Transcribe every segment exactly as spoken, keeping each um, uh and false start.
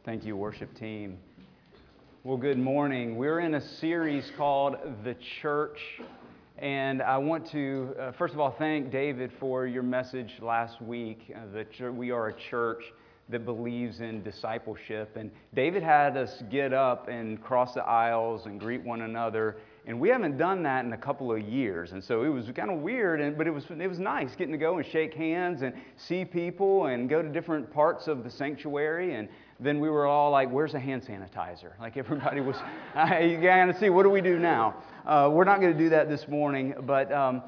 Thank you, worship team. Well, good morning. We're in a series called The Church, and I want to, uh, first of all, thank David for your message last week, uh, that we are a church that believes in discipleship. And David had us get up and cross the aisles and greet one another, and we haven't done that in a couple of years. And so it was kind of weird, and, but it was it was nice getting to go and shake hands and see people and go to different parts of the sanctuary. And then we were all like, where's the hand sanitizer? Like everybody was, you got to see, what do we do now? Uh, we're not going to do that this morning, but um,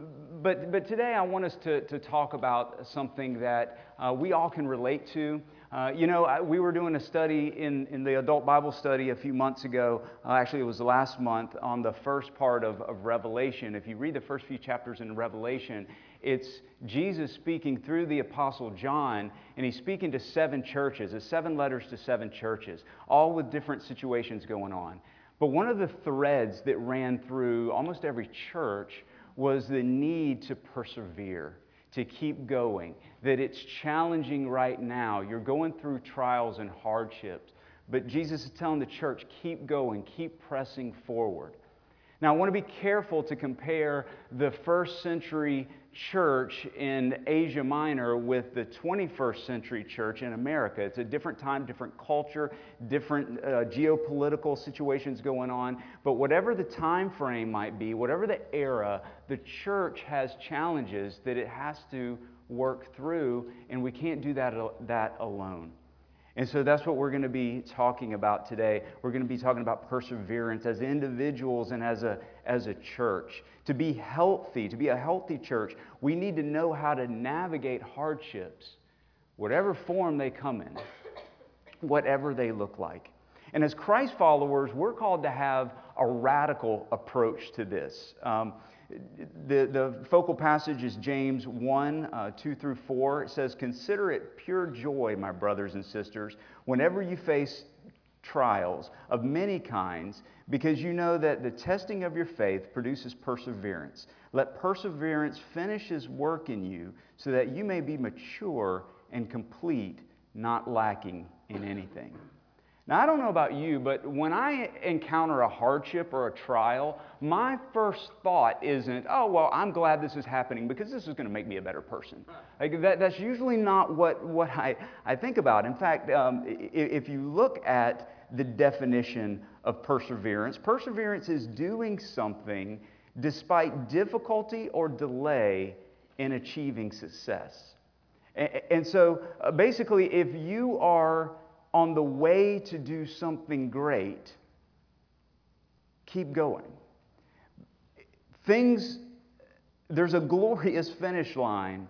but but today I want us to, to talk about something that uh, we all can relate to. Uh, you know, I, we were doing a study in, in the adult Bible study a few months ago. Uh, actually, it was last month on the first part of, of Revelation. If you read the first few chapters in Revelation, it's Jesus speaking through the Apostle John, and he's speaking to seven churches, it's seven letters to seven churches, all with different situations going on. But one of the threads that ran through almost every church was the need to persevere, to keep going, that it's challenging right now. You're going through trials and hardships, but Jesus is telling the church, keep going, keep pressing forward. Now, I want to be careful to compare the first century church in Asia Minor with the twenty-first century church in America. It's a different time, different culture, different uh, geopolitical situations going on. But whatever the time frame might be, whatever the era, the church has challenges that it has to work through, and we can't do that, that alone. And so that's what we're going to be talking about today. We're going to be talking about perseverance as individuals and as a, as a church. To be healthy, to be a healthy church, we need to know how to navigate hardships, whatever form they come in, whatever they look like. And as Christ followers, we're called to have a radical approach to this. Um, the, the focal passage is James one, uh, two through four. It says, "Consider it pure joy, my brothers and sisters, whenever you face trials of many kinds, because you know that the testing of your faith produces perseverance. Let perseverance finish his work in you, so that you may be mature and complete, not lacking in anything." Now, I don't know about you, but when I encounter a hardship or a trial, my first thought isn't, oh, well, I'm glad this is happening because this is going to make me a better person. Like that, that's usually not what, what I, I think about. In fact, um, if you look at the definition of perseverance, perseverance is doing something despite difficulty or delay in achieving success. And, and so uh, basically, if you are on the way to do something great, keep going. Things, there's a glorious finish line,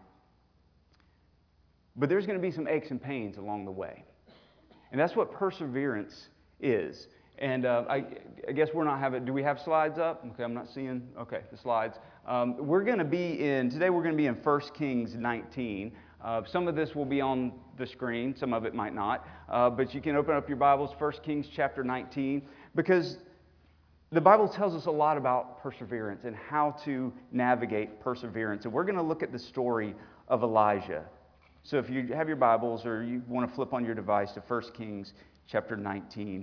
but there's going to be some aches and pains along the way. And that's what perseverance is. And uh, I, I guess we're not having, do we have slides up? Okay, I'm not seeing, okay, the slides. Um, we're going to be in, today we're going to be in First Kings nineteen. Uh, some of this will be on the screen, some of it might not, uh, but you can open up your Bibles, First Kings chapter nineteen, because the Bible tells us a lot about perseverance and how to navigate perseverance. And we're going to look at the story of Elijah. So if you have your Bibles or you want to flip on your device to First Kings chapter nineteen.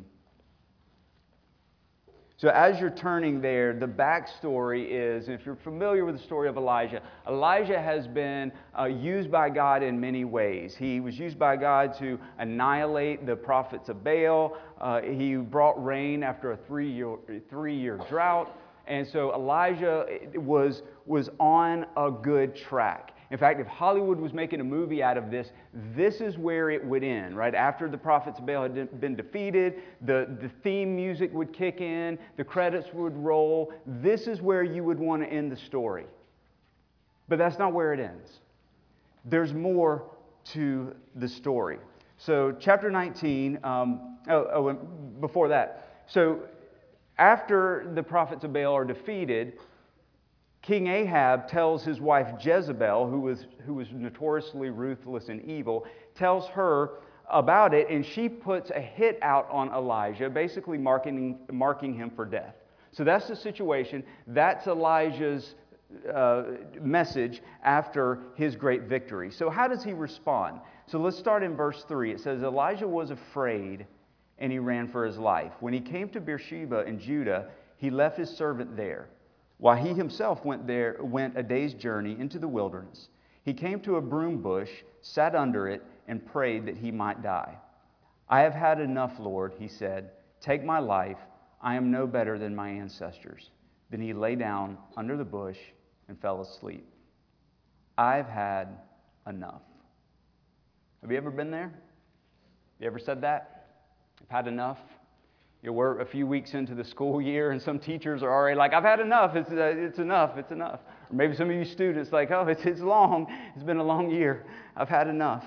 So as you're turning there, the backstory is, if you're familiar with the story of Elijah, Elijah has been uh, used by God in many ways. He was used by God to annihilate the prophets of Baal. Uh, he brought rain after a three-year, three-year drought. And so Elijah was, was on a good track. In fact, if Hollywood was making a movie out of this, this is where it would end, right? After the prophets of Baal had been defeated, the, the theme music would kick in, the credits would roll. This is where you would want to end the story. But that's not where it ends. There's more to the story. So chapter nineteen, um, oh, oh, and before that. So after the prophets of Baal are defeated, King Ahab tells his wife Jezebel, who was, who was notoriously ruthless and evil, tells her about it, and she puts a hit out on Elijah, basically marking, marking him for death. So that's the situation. That's Elijah's uh, message after his great victory. So how does he respond? So let's start in verse three. It says, Elijah was afraid, and he ran for his life. When he came to Beersheba in Judah, he left his servant there, while he himself went there, went a day's journey into the wilderness. He came to a broom bush, sat under it, and prayed that he might die. I have had enough, Lord, he said. Take my life. I am no better than my ancestors. Then he lay down under the bush and fell asleep. I've had enough. Have you ever been there? You ever said that? I've had enough. You know, we're a few weeks into the school year, and some teachers are already like, I've had enough. It's, uh, it's enough. It's enough. Or maybe some of you students like, oh, it's, it's long. It's been a long year. I've had enough.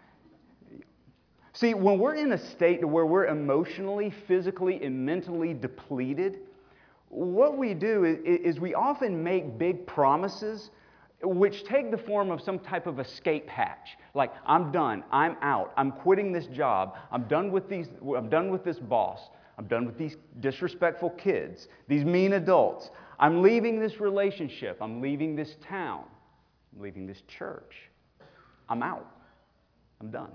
See, when we're in a state where we're emotionally, physically, and mentally depleted, what we do is, is we often make big promises which take the form of some type of escape hatch. Like, I'm done. I'm out. I'm quitting this job. I'm done with these. I'm done with this boss. I'm done with these disrespectful kids, these mean adults. I'm leaving this relationship. I'm leaving this town. I'm leaving this church. I'm out. I'm done.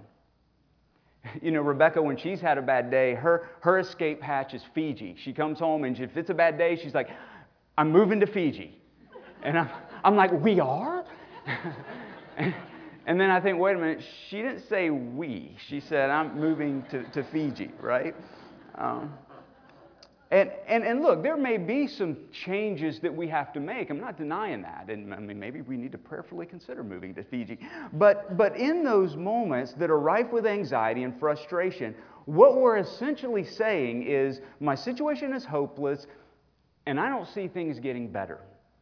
You know, Rebecca, when she's had a bad day, her, her escape hatch is Fiji. She comes home, and if it's a bad day, she's like, I'm moving to Fiji. And I'm, I'm like, we are? and, and then I think, wait a minute, she didn't say we. She said, I'm moving to, to Fiji, right? Um, and, and, and look, there may be some changes that we have to make. I'm not denying that. And I mean, maybe we need to prayerfully consider moving to Fiji. But, but in those moments that are rife with anxiety and frustration, what we're essentially saying is, my situation is hopeless, and I don't see things getting better.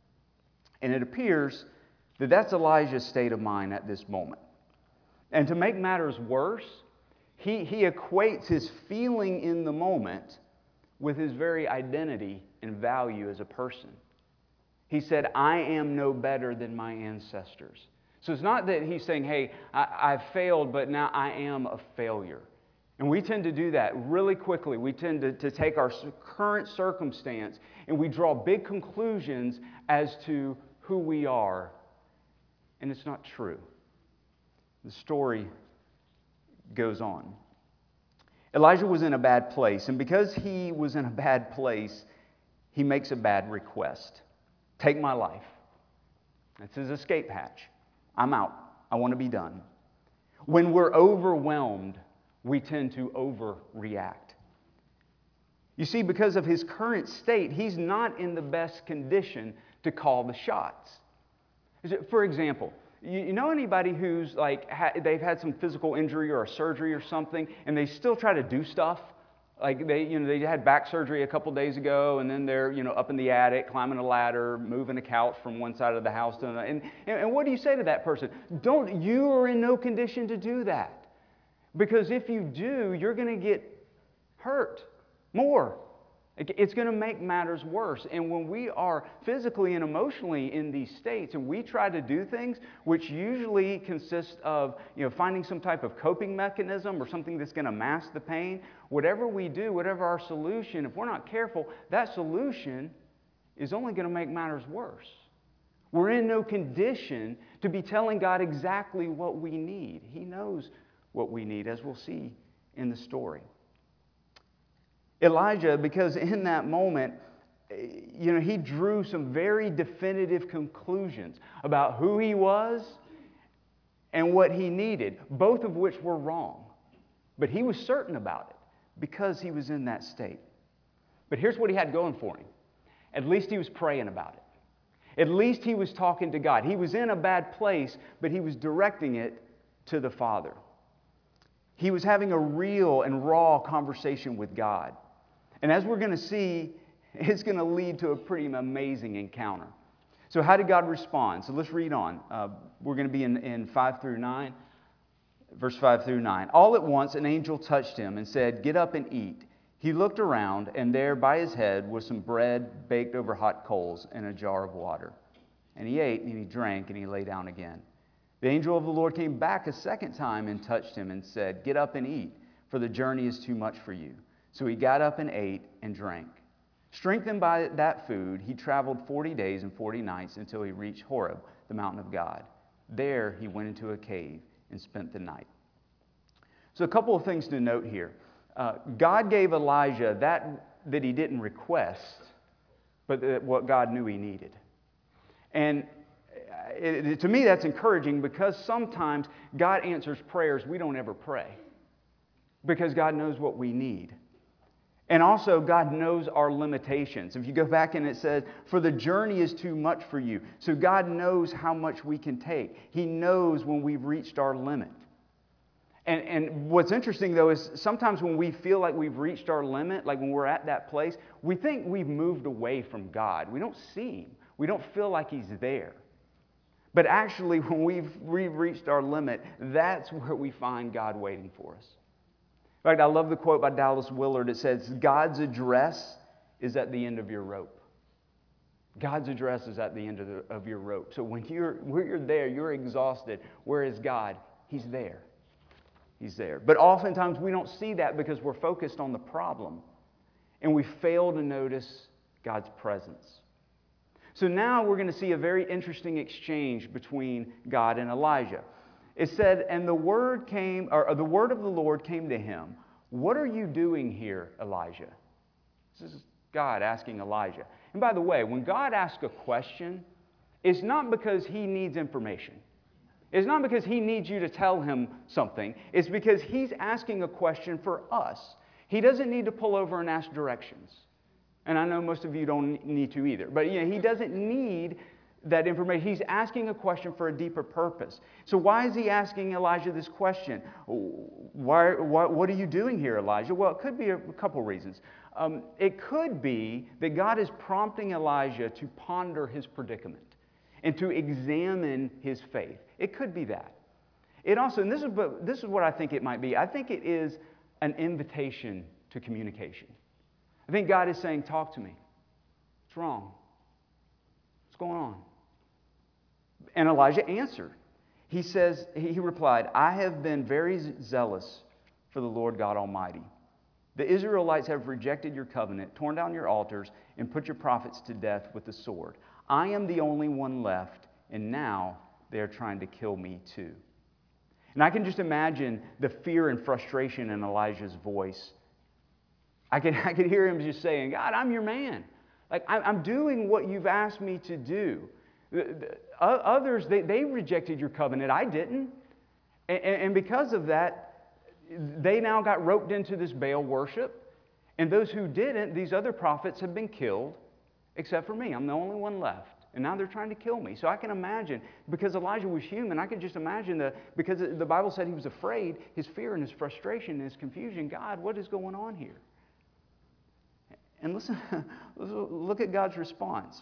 And it appears that that's Elijah's state of mind at this moment. And to make matters worse, he, he equates his feeling in the moment with his very identity and value as a person. He said, I am no better than my ancestors. So it's not that he's saying, hey, I, I've failed, but now I am a failure. And we tend to do that really quickly. We tend to, to take our current circumstance and we draw big conclusions as to who we are. And it's not true. The story goes on. Elijah was in a bad place, and because he was in a bad place, he makes a bad request. Take my life. That's his escape hatch. I'm out. I want to be done. When we're overwhelmed, we tend to overreact. You see, because of his current state, he's not in the best condition to call the shots. For example, you know anybody who's like, ha- they've had some physical injury or a surgery or something, and they still try to do stuff? Like they, you know, they had back surgery a couple days ago, and then they're, you know, up in the attic, climbing a ladder, moving a couch from one side of the house to another. And, and what do you say to that person? Don't, you are in no condition to do that. Because if you do, you're going to get hurt more. It's going to make matters worse. And when we are physically and emotionally in these states and we try to do things, which usually consist of, you know, finding some type of coping mechanism or something that's going to mask the pain, whatever we do, whatever our solution, if we're not careful, that solution is only going to make matters worse. We're in no condition to be telling God exactly what we need. He knows what we need, as we'll see in the story. Elijah, because in that moment, you know, he drew some very definitive conclusions about who he was and what he needed, both of which were wrong. But he was certain about it because he was in that state. But here's what he had going for him. At least he was praying about it. At least he was talking to God. He was in a bad place, but he was directing it to the Father. He was having a real and raw conversation with God. And as we're going to see, it's going to lead to a pretty amazing encounter. So how did God respond? So let's read on. Uh, we're going to be in, in five through nine, verse five through nine. All at once an angel touched him and said, "Get up and eat." He looked around, and there by his head was some bread baked over hot coals and a jar of water. And he ate, and he drank, and he lay down again. The angel of the Lord came back a second time and touched him and said, "Get up and eat, for the journey is too much for you." So he got up and ate and drank. Strengthened by that food, he traveled forty days and forty nights until he reached Horeb, the mountain of God. There he went into a cave and spent the night. So a couple of things to note here. Uh, God gave Elijah that that he didn't request, but that what God knew he needed. And it, it, to me, that's encouraging because sometimes God answers prayers we don't ever pray because God knows what we need. And also, God knows our limitations. If you go back and it says, for the journey is too much for you. So God knows how much we can take. He knows when we've reached our limit. And, and what's interesting, though, is sometimes when we feel like we've reached our limit, like when we're at that place, we think we've moved away from God. We don't see Him. We don't feel like He's there. But actually, when we've, we've reached our limit, that's where we find God waiting for us. In fact, I love the quote by Dallas Willard. It says, God's address is at the end of your rope. God's address is at the end of, the, of your rope. So when you're, when you're there, you're exhausted. Where is God? He's there. He's there. But oftentimes we don't see that because we're focused on the problem. And we fail to notice God's presence. So now we're going to see a very interesting exchange between God and Elijah. It said, and the word came, or the word of the Lord came to him. What are you doing here, Elijah? This is God asking Elijah. And by the way, when God asks a question, it's not because He needs information. It's not because He needs you to tell Him something. It's because He's asking a question for us. He doesn't need to pull over and ask directions. And I know most of you don't need to either. But you know, He doesn't need that information. He's asking a question for a deeper purpose. So why is He asking Elijah this question? Why, why, what are you doing here, Elijah? Well, it could be a, a couple reasons. Um, it could be that God is prompting Elijah to ponder his predicament and to examine his faith. It could be that. It also, and this is, this is what I think it might be. I think it is an invitation to communication. I think God is saying, talk to me. What's wrong? What's going on? And Elijah answered. He says, he replied, I have been very zealous for the Lord God Almighty. The Israelites have rejected your covenant, torn down your altars, and put your prophets to death with the sword. I am the only one left, and now they are trying to kill me too. And I can just imagine the fear and frustration in Elijah's voice. I can, I can hear him just saying, God, I'm your man. Like, I'm doing what you've asked me to do. Others, they, they rejected your covenant. I didn't. And, and because of that, they now got roped into this Baal worship. And those who didn't, these other prophets have been killed, except for me. I'm the only one left. And now they're trying to kill me. So I can imagine, because Elijah was human, I could just imagine that because the Bible said he was afraid, his fear and his frustration and his confusion. God, what is going on here? And listen, look at God's response.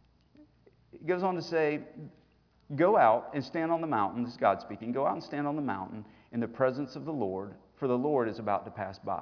He goes on to say, go out and stand on the mountain. This is God speaking. Go out and stand on the mountain in the presence of the Lord, for the Lord is about to pass by.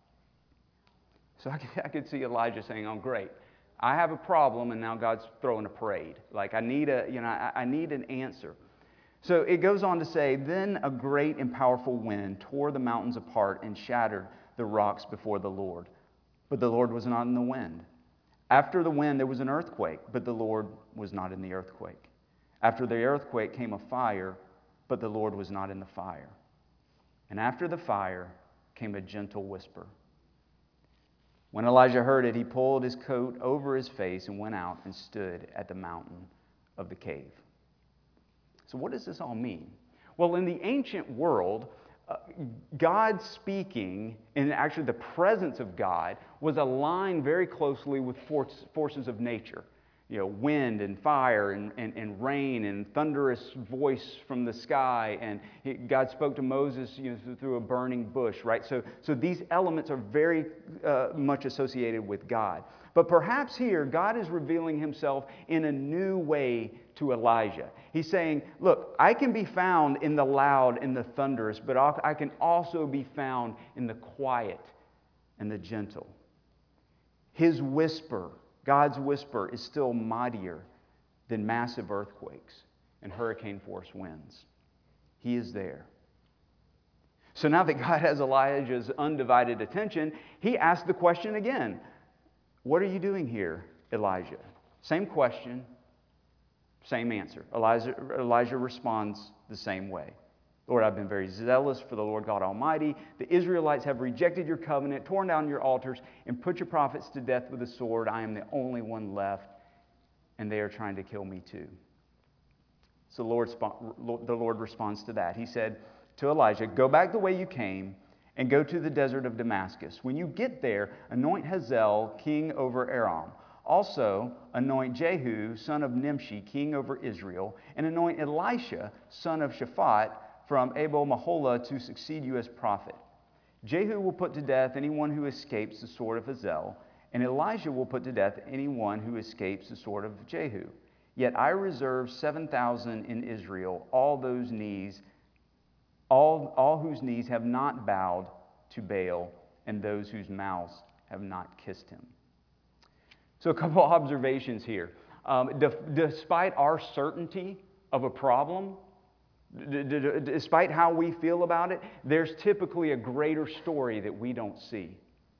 So I could, I could see Elijah saying, oh, great. I have a problem, and now God's throwing a parade. Like, I need a, you know, I, I need an answer. So it goes on to say, then a great and powerful wind tore the mountains apart and shattered the rocks before the Lord. But the Lord was not in the wind. After the wind, there was an earthquake, but the Lord was not in the earthquake. After the earthquake came a fire, but the Lord was not in the fire. And after the fire came a gentle whisper. When Elijah heard it, he pulled his coat over his face and went out and stood at the mountain of the cave. So what does this all mean? Well, in the ancient world, uh, God speaking, and actually the presence of God, was aligned very closely with force, forces of nature. You know, wind and fire and, and, and rain and thunderous voice from the sky. And he, God spoke to Moses, you know, through a burning bush, right? So, so these elements are very uh, much associated with God. But perhaps here, God is revealing himself in a new way to Elijah. He's saying, look, I can be found in the loud and the thunderous, but I can also be found in the quiet and the gentle. His whisper, God's whisper, is still mightier than massive earthquakes and hurricane-force winds. He is there. So now that God has Elijah's undivided attention, he asks the question again. What are you doing here, Elijah? Same question, same answer. Elijah, Elijah responds the same way. Lord, I've been very zealous for the Lord God Almighty. The Israelites have rejected your covenant, torn down your altars, and put your prophets to death with the sword. I am the only one left, and they are trying to kill me too. So the Lord, the Lord responds to that. He said to Elijah, go back the way you came and go to the desert of Damascus. When you get there, anoint Hazael king over Aram. Also anoint Jehu, son of Nimshi, king over Israel, and anoint Elisha, son of Shaphat, from Abel-Maholah to succeed you as prophet. Jehu will put to death anyone who escapes the sword of Hazael, and Elijah will put to death anyone who escapes the sword of Jehu. Yet I reserve seven thousand in Israel, all those knees, all, all whose knees have not bowed to Baal, and those whose mouths have not kissed him. So a couple observations here. Um, d- despite our certainty of a problem, d- d- d- despite how we feel about it, there's typically a greater story that we don't see.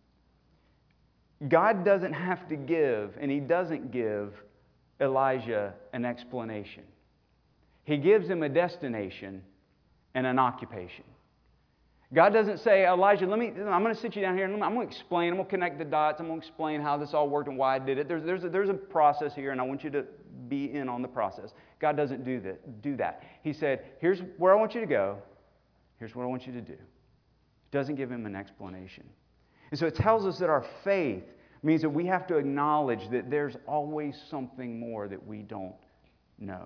God doesn't have to give, and he doesn't give Elijah an explanation. He gives him a destination and an occupation. God doesn't say, Elijah, let me, I'm going to sit you down here and I'm going to explain, I'm going to connect the dots, I'm going to explain how this all worked and why I did it. There's, there's, a, there's a process here and I want you to be in on the process. God doesn't do that, do that. He said, here's where I want you to go. Here's what I want you to do. Doesn't give him an explanation. And so it tells us that our faith means that we have to acknowledge that there's always something more that we don't know.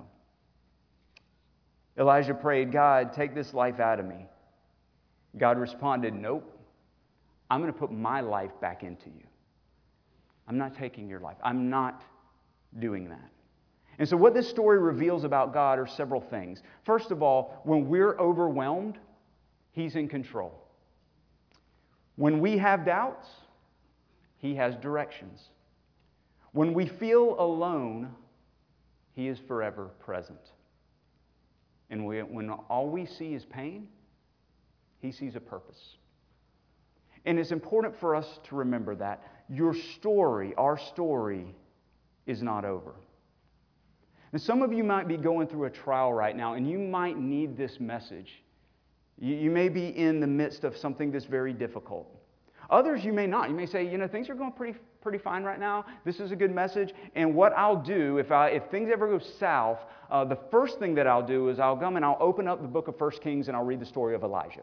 Elijah prayed, God, take this life out of me. God responded, nope, I'm going to put my life back into you. I'm not taking your life. I'm not doing that. And so what this story reveals about God are several things. First of all, when we're overwhelmed, he's in control. When we have doubts, he has directions. When we feel alone, he is forever present. And we, when all we see is pain, he sees a purpose. And it's important for us to remember that your story, our story, is not over. And some of you might be going through a trial right now, and you might need this message. You, you may be in the midst of something that's very difficult. Others you may not. You may say, you know, things are going pretty pretty fine right now. This is a good message. And what I'll do, if I if things ever go south, uh, the first thing that I'll do is I'll come and I'll open up the book of First Kings and I'll read the story of Elijah.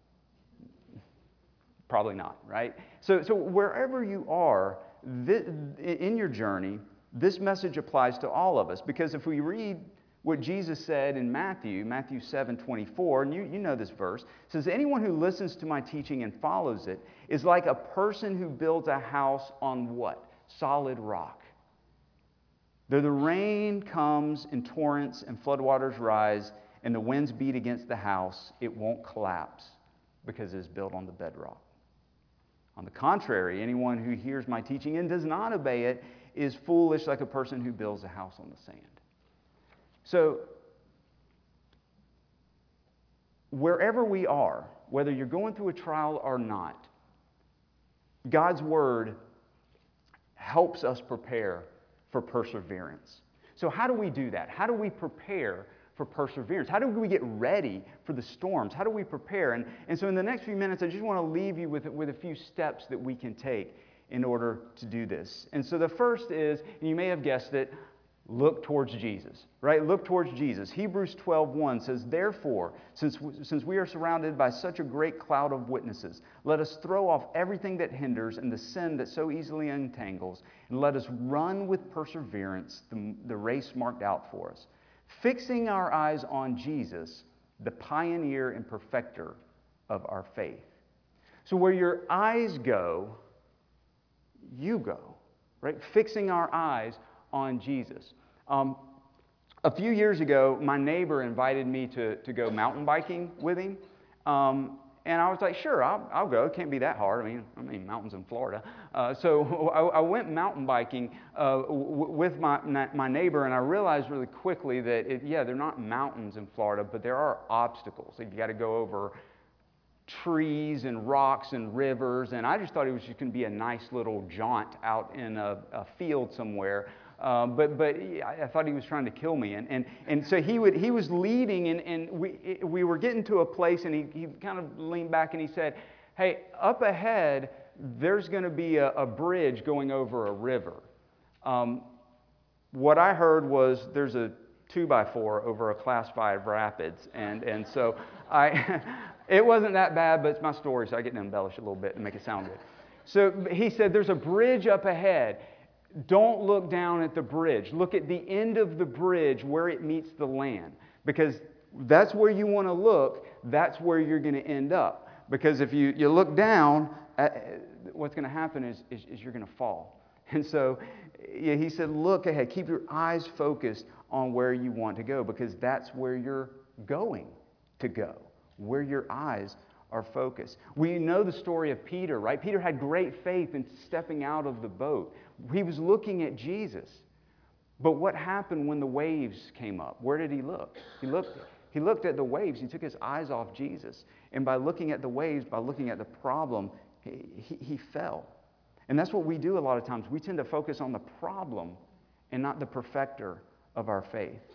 Probably not, right? So, so wherever you are this, in your journey, this message applies to all of us. Because if we read what Jesus said in Matthew, Matthew seven twenty-four, and you, you know this verse, it says, anyone who listens to my teaching and follows it is like a person who builds a house on what? Solid rock. Though the rain comes in torrents and floodwaters rise and the winds beat against the house, it won't collapse because it is built on the bedrock. On the contrary, anyone who hears my teaching and does not obey it is foolish like a person who builds a house on the sand. So, wherever we are, whether you're going through a trial or not, God's Word helps us prepare for perseverance. So how do we do that? How do we prepare for perseverance? How do we get ready for the storms? How do we prepare? And, and so in the next few minutes, I just want to leave you with, with a few steps that we can take in order to do this. And so the first is, and you may have guessed it, look towards Jesus, right? Look towards Jesus. Hebrews twelve one says, therefore, since, since we are surrounded by such a great cloud of witnesses, let us throw off everything that hinders and the sin that so easily entangles, and let us run with perseverance the, the race marked out for us, fixing our eyes on Jesus, the pioneer and perfecter of our faith. So where your eyes go, you go, right? Fixing our eyes on Jesus. Um, a few years ago, my neighbor invited me to, to go mountain biking with him. Um, and I was like, sure, I'll, I'll go. It can't be that hard. I mean, I mean, mountains in Florida. Uh, so I, I went mountain biking uh, w- with my, my neighbor, and I realized really quickly that, it, yeah, they're not mountains in Florida, but there are obstacles. Like you got to go over trees and rocks and rivers, and I just thought it was just going to be a nice little jaunt out in a, a field somewhere. Uh, but but I, I thought he was trying to kill me. And and, and so he would he was leading, and, and we we were getting to a place, and he, he kind of leaned back and he said, hey, up ahead, there's going to be a, a bridge going over a river. Um, what I heard was there's a two by four over a class five rapids. And, and so I, it wasn't that bad, but it's my story, so I get to embellish a little bit and make it sound good. So he said, there's a bridge up ahead. Don't look down at the bridge. Look at the end of the bridge where it meets the land, because that's where you want to look. That's where you're going to end up. Because if you, you look down, at, what's going to happen is, is, is you're going to fall. And so yeah, he said, look ahead. Keep your eyes focused on where you want to go, because that's where you're going to go, where your eyes are focused. We know the story of Peter, right? Peter had great faith in stepping out of the boat. He was looking at Jesus. But what happened when the waves came up? Where did he look? He looked He looked at the waves. He took his eyes off Jesus. And by looking at the waves, by looking at the problem, he, he, he fell. And that's what we do a lot of times. We tend to focus on the problem and not the perfecter of our faith.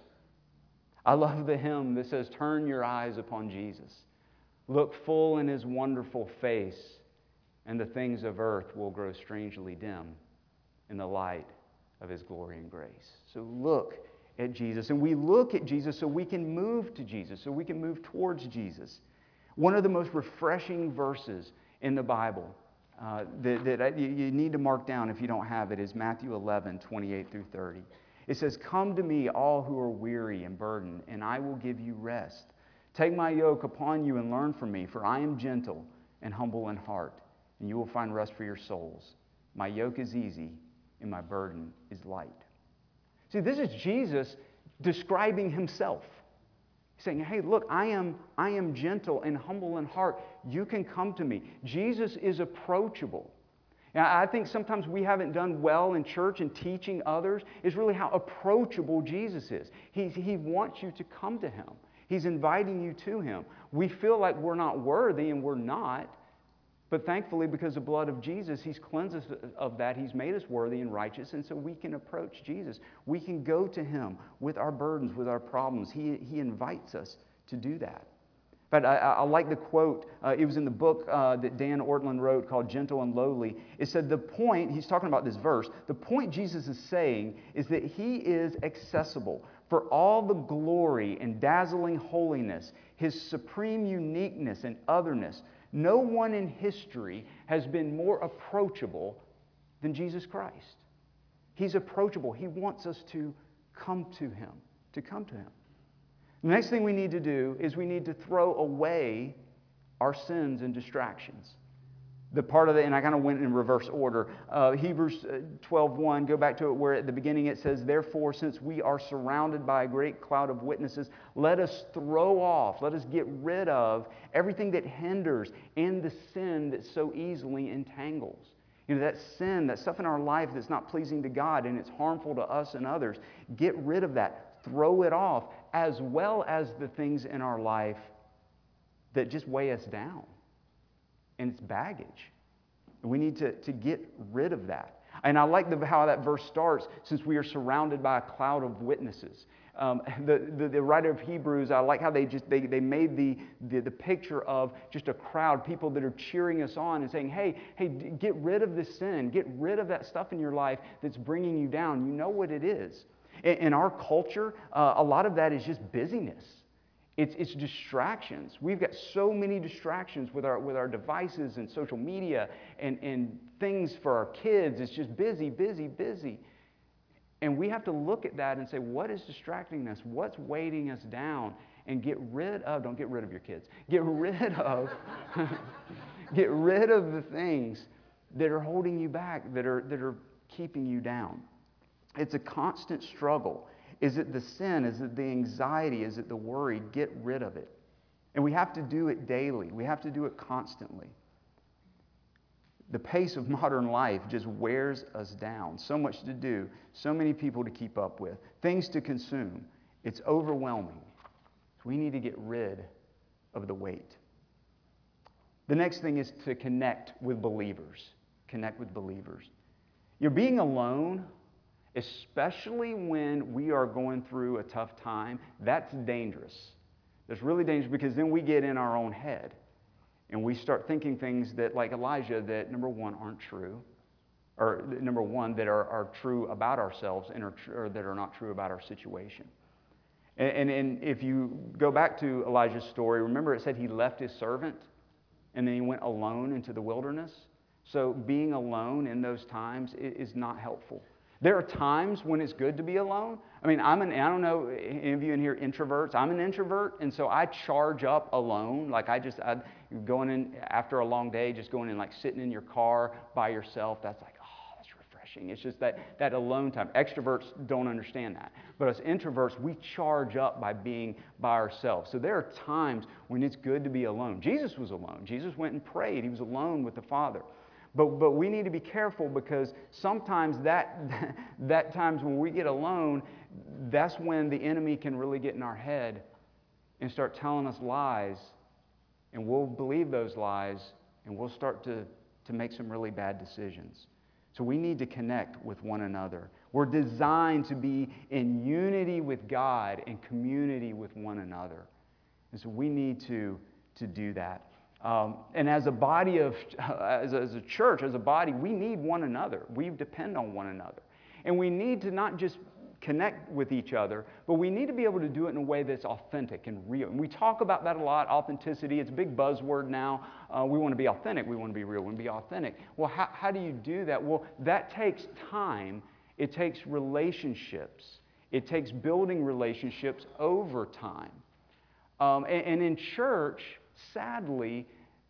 I love the hymn that says, turn your eyes upon Jesus. Look full in his wonderful face, and the things of earth will grow strangely dim in the light of his glory and grace. So look at Jesus. And we look at Jesus so we can move to Jesus, so we can move towards Jesus. One of the most refreshing verses in the Bible uh, that, that you need to mark down if you don't have it is Matthew eleven, twenty-eight through thirty. It says, come to me, all who are weary and burdened, and I will give you rest. Take my yoke upon you and learn from me, for I am gentle and humble in heart, and you will find rest for your souls. My yoke is easy, and my burden is light. See, this is Jesus describing himself. He's saying, hey, look, I am, I am gentle and humble in heart. You can come to me. Jesus is approachable. Now, I think sometimes we haven't done well in church and teaching others is really how approachable Jesus is. He, he wants you to come to him. He's inviting you to him. We feel like we're not worthy, and we're not. But thankfully, because of the blood of Jesus, he's cleansed us of that. He's made us worthy and righteous, and so we can approach Jesus. We can go to him with our burdens, with our problems. He, he invites us to do that. But I, I like the quote. Uh, it was in the book uh, that Dan Ortlund wrote called Gentle and Lowly. It said the point, he's talking about this verse, the point Jesus is saying is that he is accessible. For all the glory and dazzling holiness, his supreme uniqueness and otherness, no one in history has been more approachable than Jesus Christ. He's approachable. He wants us to come to him, to come to him. The next thing we need to do is we need to throw away our sins and distractions. The part of it, and I kind of went in reverse order. Uh, Hebrews twelve one, go back to it where at the beginning it says, therefore, since we are surrounded by a great cloud of witnesses, let us throw off, let us get rid of everything that hinders and the sin that so easily entangles. You know, that sin, that stuff in our life that's not pleasing to God and it's harmful to us and others. Get rid of that. Throw it off, as well as the things in our life that just weigh us down. And it's baggage. We need to, to get rid of that. And I like the, how that verse starts, since we are surrounded by a cloud of witnesses. Um, the, the, the writer of Hebrews, I like how they just they, they made the, the, the picture of just a crowd, people that are cheering us on and saying, hey, hey, get rid of this sin. Get rid of that stuff in your life that's bringing you down. You know what it is. In, in our culture, uh, a lot of that is just busyness. It's, it's distractions. We've got so many distractions with our, with our devices and social media and, and things for our kids. It's just busy, busy, busy. And we have to look at that and say, what is distracting us? What's weighting us down? And get rid of, don't get rid of your kids. Get rid of, get rid of the things that are holding you back, that are, that are keeping you down. It's a constant struggle. Is it the sin? Is it the anxiety? Is it the worry? Get rid of it. And we have to do it daily. We have to do it constantly. The pace of modern life just wears us down. So much to do, so many people to keep up with, things to consume. It's overwhelming. So we need to get rid of the weight. The next thing is to connect with believers. Connect with believers. You're being alone especially when we are going through a tough time. That's dangerous. That's really dangerous because then we get in our own head and we start thinking things that, like Elijah, that number one, aren't true, or number one, that are, are true about ourselves and are tr- or that are not true about our situation. And, and, and if you go back to Elijah's story, remember it said he left his servant and then he went alone into the wilderness. So being alone in those times is not helpful. There are times when it's good to be alone. I mean, I'm an, I don't know, any of you in here introverts? I'm an introvert, and so I charge up alone. Like I just, I, going in after a long day, just going in, like sitting in your car by yourself, that's like, oh, that's refreshing. It's just that, that alone time. Extroverts don't understand that. But as introverts, we charge up by being by ourselves. So there are times when it's good to be alone. Jesus was alone. Jesus went and prayed. He was alone with the Father. But, but we need to be careful because sometimes that, that times when we get alone, that's when the enemy can really get in our head and start telling us lies. And we'll believe those lies and we'll start to, to make some really bad decisions. So we need to connect with one another. We're designed to be in unity with God and community with one another. And so we need to, to do that. Um, and as a body of, as a, as a church, as a body, we need one another. We depend on one another. And we need to not just connect with each other, but we need to be able to do it in a way that's authentic and real. And we talk about that a lot, authenticity. It's a big buzzword now. Uh, we want to be authentic. We want to be real. We want to be authentic. Well, how, how do you do that? Well, that takes time. It takes relationships. It takes building relationships over time. Um, and, and in church, sadly,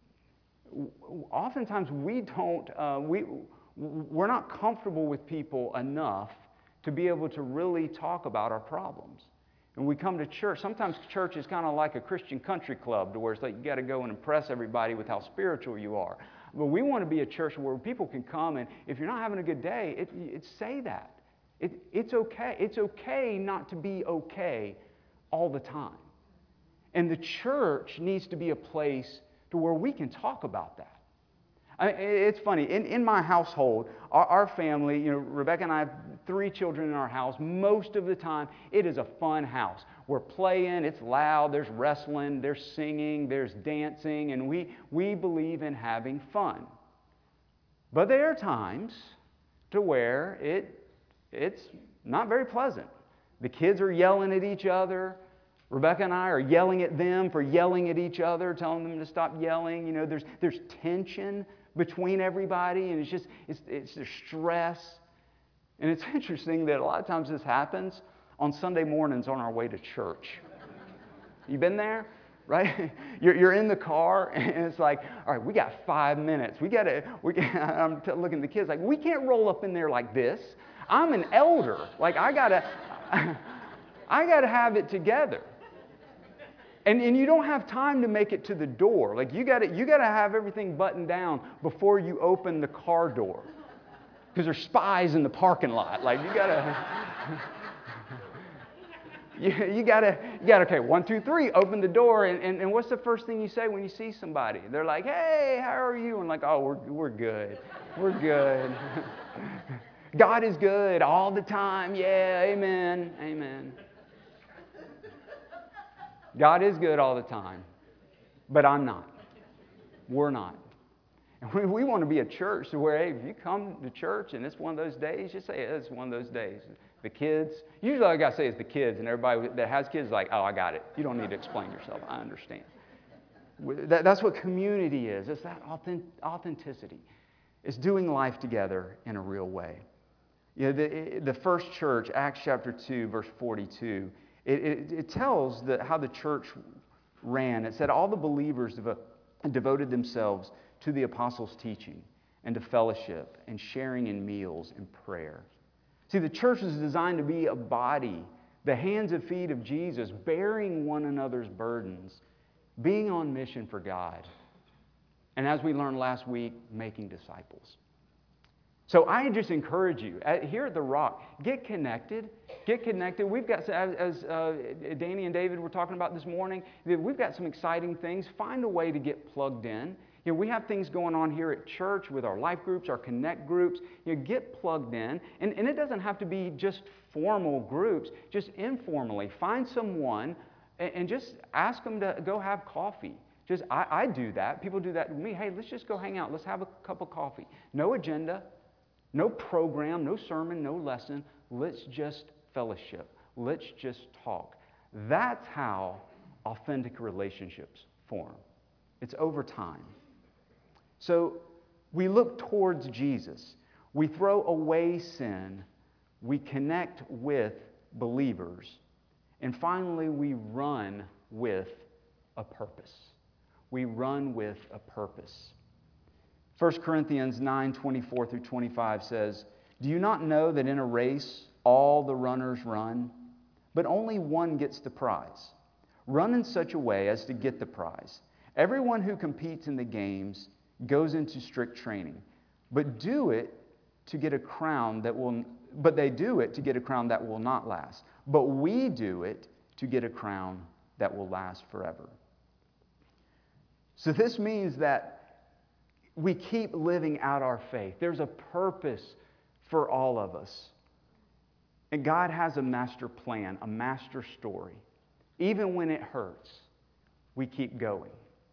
oftentimes we don't, uh, we, we're not comfortable with people enough to be able to really talk about our problems. And we come to church, sometimes church is kind of like a Christian country club to where it's like you got to go and impress everybody with how spiritual you are. But we want to be a church where people can come and if you're not having a good day, it, it say that. It, it's okay. It's okay not to be okay all the time. And the church needs to be a place to where we can talk about that. I mean, it's funny. In, in my household, our, our family, you know, Rebecca and I have three children in our house. Most of the time, it is a fun house. We're playing, it's loud, there's wrestling, there's singing, there's dancing, and we, we believe in having fun. But there are times to where it it's not very pleasant. The kids are yelling at each other. Rebecca and I are yelling at them for yelling at each other, telling them to stop yelling. You know, there's there's tension between everybody, and it's just it's it's there's stress. And it's interesting that a lot of times this happens on Sunday mornings on our way to church. You been there? Right? You're, you're in the car, and it's like, all right, we got five minutes. We got to, we I'm t- looking at the kids like, we can't roll up in there like this. I'm an elder. Like, I got to, I got to have it together. And, and you don't have time to make it to the door. Like, you got to, you got to have everything buttoned down before you open the car door. Because there's spies in the parking lot. Like, you got to... You, you gotta, you gotta, okay, one, two, three, open the door, and, and, and what's the first thing you say when you see somebody? They're like, hey, how are you? And like, oh, we're, we're good. We're good. God is good all the time. Yeah, amen, amen. God is good all the time, but I'm not. We're not. And we, we want to be a church where, hey, if you come to church and it's one of those days, just say, it's one of those days. The kids, usually all I got to say is the kids, and everybody that has kids is like, oh, I got it. You don't need to explain yourself. I understand. That, that's what community is. It's that authentic, authenticity. It's doing life together in a real way. You know, the, the first church, Acts chapter two, verse forty-two, it, it, it tells that how the church ran. It said all the believers devo- devoted themselves to the apostles' teaching and to fellowship and sharing in meals and prayer. See, the church is designed to be a body, the hands and feet of Jesus, bearing one another's burdens, being on mission for God. And as we learned last week, making disciples. So I just encourage you, at, here at The Rock, get connected. Get connected. We've got, as, as uh, Danny and David were talking about this morning, we've got some exciting things. Find a way to get plugged in. You know, we have things going on here at church with our life groups, our connect groups. You know, get plugged in. And, and it doesn't have to be just formal groups, just informally. Find someone and, and just ask them to go have coffee. Just I, I do that. People do that with me. Hey, let's just go hang out. Let's have a cup of coffee. No agenda, no program, no sermon, no lesson. Let's just fellowship. Let's just talk. That's how authentic relationships form. It's over time. So we look towards Jesus. We throw away sin. We connect with believers. And finally, we run with a purpose. We run with a purpose. First Corinthians nine, twenty-four through twenty-five says, "Do you not know that in a race all the runners run, but only one gets the prize? Run in such a way as to get the prize. Everyone who competes in the games goes into strict training, but do it to get a crown that will but they do it to get a crown that will not last. But we do it to get a crown that will last forever." So this means that we keep living out our faith. There's a purpose for all of us. And God has a master plan, a master story. Even when it hurts, we keep going.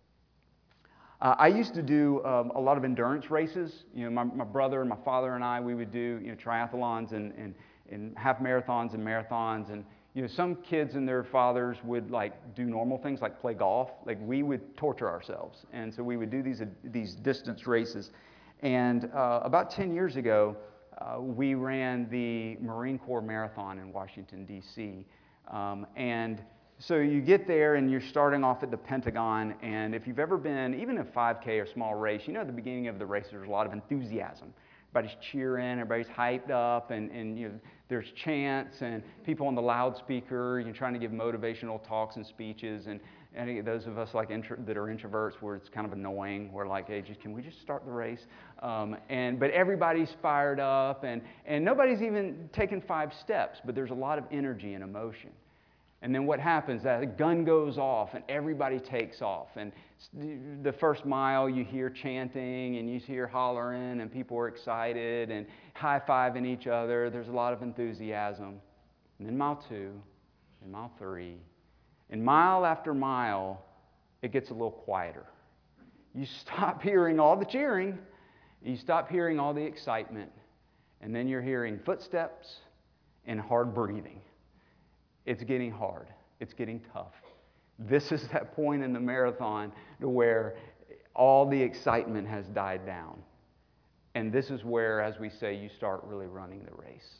Uh, I used to do um, a lot of endurance races. You know, my, my brother and my father and I, we would do you know triathlons and, and, and half marathons and marathons. And you know, some kids and their fathers would like do normal things like play golf. Like we would torture ourselves, and so we would do these uh, these distance races. And uh, about ten years ago, uh, we ran the Marine Corps Marathon in Washington D C Um, and So you get there and you're starting off at the Pentagon, and if you've ever been, even a five K or small race, you know at the beginning of the race there's a lot of enthusiasm. Everybody's cheering, everybody's hyped up, and, and you know, there's chants and people on the loudspeaker, you're trying to give motivational talks and speeches, and, and those of us like intro, that are introverts where it's kind of annoying, we're like, hey, just, can we just start the race? Um, and But everybody's fired up, and, and nobody's even taken five steps, but there's a lot of energy and emotion. And then what happens? That gun goes off and everybody takes off. And the first mile you hear chanting and you hear hollering and people are excited and high-fiving each other. There's a lot of enthusiasm. And then mile two, and mile three. And mile after mile, it gets a little quieter. You stop hearing all the cheering. You stop hearing all the excitement. And then you're hearing footsteps and hard breathing. It's getting hard. It's getting tough. This is that point in the marathon where all the excitement has died down. And this is where, as we say, you start really running the race.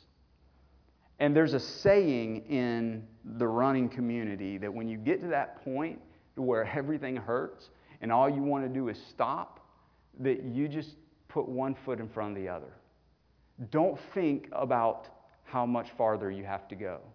And there's a saying in the running community that when you get to that point where everything hurts and all you want to do is stop, that you just put one foot in front of the other. Don't think about how much farther you have to go.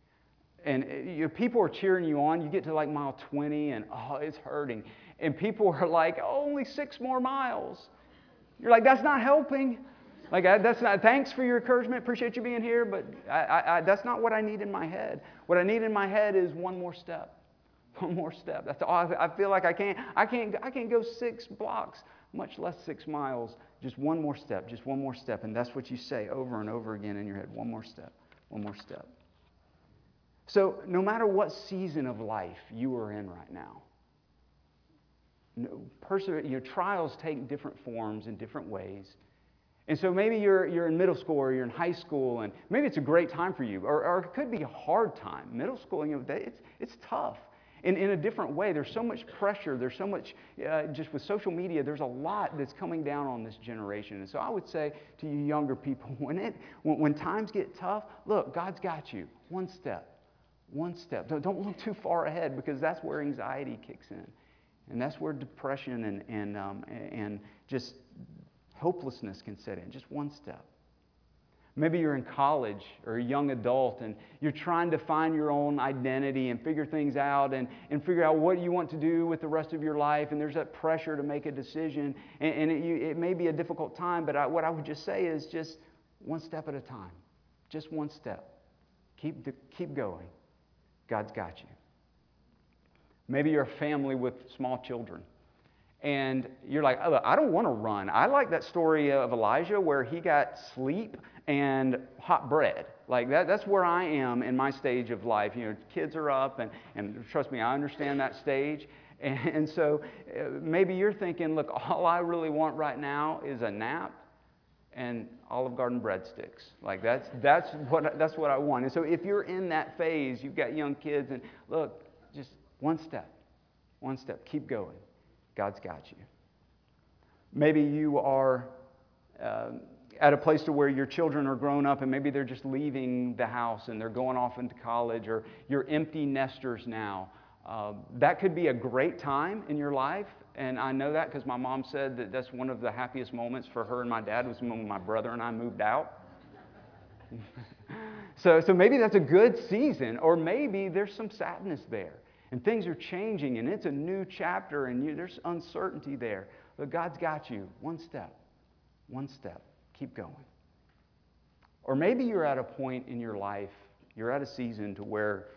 And you know, people are cheering you on. You get to like mile twenty and, oh, it's hurting. And people are like, oh, only six more miles. You're like, that's not helping. Like, I, that's not, thanks for your encouragement. Appreciate you being here. But I, I, I, that's not what I need in my head. What I need in my head is one more step. One more step. That's all. I, I feel like I can't, I can't, I can't go six blocks, much less six miles. Just one more step. Just one more step. And that's what you say over and over again in your head. One more step. One more step. So no matter what season of life you are in right now, no, persever- your trials take different forms in different ways. And so maybe you're, you're in middle school or you're in high school, and maybe it's a great time for you, or, or it could be a hard time. Middle school, you know, it's, it's tough in, in a different way. There's so much pressure. There's so much, uh, just with social media, there's a lot that's coming down on this generation. And so I would say to you younger people, when, it, when, when times get tough, look, God's got you. One step. One step. Don't, don't look too far ahead, because that's where anxiety kicks in. And that's where depression and, and, um, and just hopelessness can set in. Just one step. Maybe you're in college or a young adult and you're trying to find your own identity and figure things out and, and figure out what you want to do with the rest of your life. And there's that pressure to make a decision. And, and it, you, it may be a difficult time, but I, what I would just say is just one step at a time. Just one step. Keep, keep going. God's got you. Maybe you're a family with small children, And you're like, oh, I don't want to run. I like that story of Elijah where he got sleep and hot bread. Like that, that's where I am in my stage of life. You know, kids are up, and, and trust me, I understand that stage. And, and so uh, maybe you're thinking, look, all I really want right now is a nap and Olive Garden breadsticks. Like that's that's what that's what I want. And so if you're in that phase, you've got young kids, and look, just one step, one step, keep going. God's got you. Maybe you are uh, at a place to where your children are grown up and maybe they're just leaving the house and they're going off into college, or you're empty nesters now. Uh, that could be a great time in your life, and I know that because my mom said that that's one of the happiest moments for her and my dad was when my brother and I moved out. so, so maybe that's a good season, or maybe there's some sadness there. And things are changing, and it's a new chapter, and you, there's uncertainty there. But God's got you. One step. One step. Keep going. Or maybe you're at a point in your life, you're at a season to where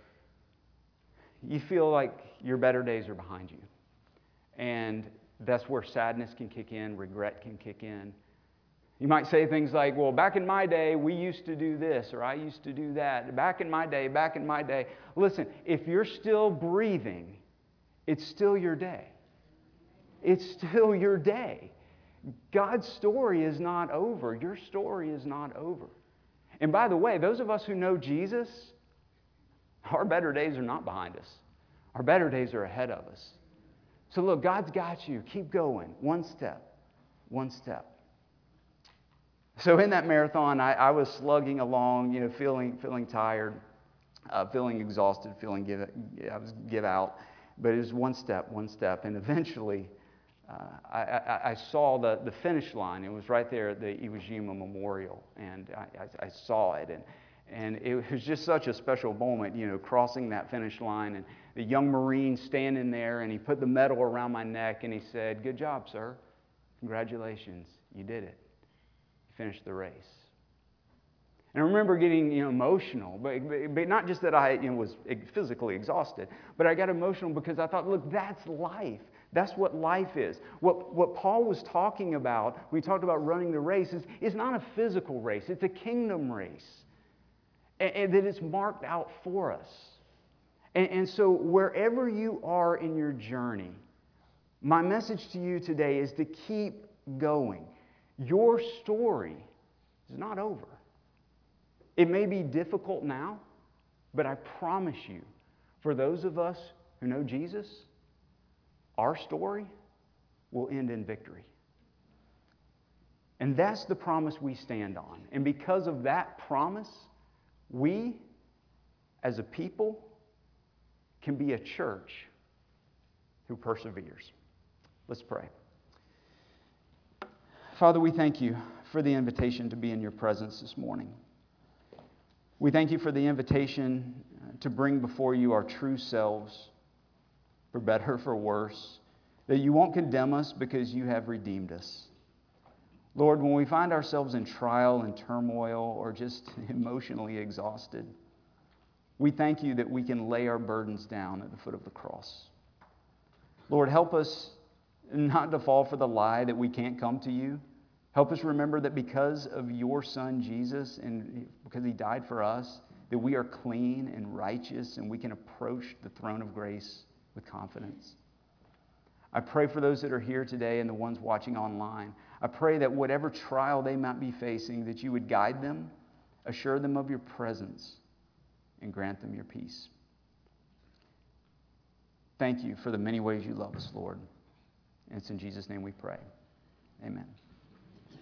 you feel like your better days are behind you. And that's where sadness can kick in, regret can kick in. You might say things like, well, back in my day, we used to do this, or I used to do that. Back in my day, back in my day. Listen, if you're still breathing, it's still your day. It's still your day. God's story is not over. Your story is not over. And by the way, those of us who know Jesus, our better days are not behind us. Our better days are ahead of us. So look, God's got you. Keep going. One step. One step. So in that marathon, I, I was slugging along, you know, feeling feeling tired, uh, feeling exhausted, feeling give I was give out. But it was one step, one step, and eventually, uh, I, I, I saw the, the finish line. It was right there at the Iwo Jima Memorial, and I, I, I saw it, and and it was just such a special moment, you know, crossing that finish line, and the young Marine standing there, and he put the medal around my neck, and he said, "Good job, sir. Congratulations, you did it. Finish the race." And I remember getting, you know, emotional, but, but not just that I, you know, was physically exhausted, but I got emotional because I thought, look, that's life. That's what life is. What, what Paul was talking about when he talked about running the race is, is not a physical race. It's a kingdom race, and, and that it's marked out for us. And, and so wherever you are in your journey, my message to you today is to keep going. Your story is not over. It may be difficult now, but I promise you, for those of us who know Jesus, our story will end in victory. And that's the promise we stand on. And because of that promise, we, as a people, can be a church who perseveres. Let's pray. Father, we thank you for the invitation to be in your presence this morning. We thank you for the invitation to bring before you our true selves, for better or for worse, that you won't condemn us because you have redeemed us. Lord, when we find ourselves in trial and turmoil or just emotionally exhausted, we thank you that we can lay our burdens down at the foot of the cross. Lord, help us not to fall for the lie that we can't come to you. Help us remember that because of your Son, Jesus, and because he died for us, that we are clean and righteous and we can approach the throne of grace with confidence. I pray for those that are here today and the ones watching online. I pray that whatever trial they might be facing, that you would guide them, assure them of your presence, and grant them your peace. Thank you for the many ways you love us, Lord. And it's in Jesus' name we pray. Amen.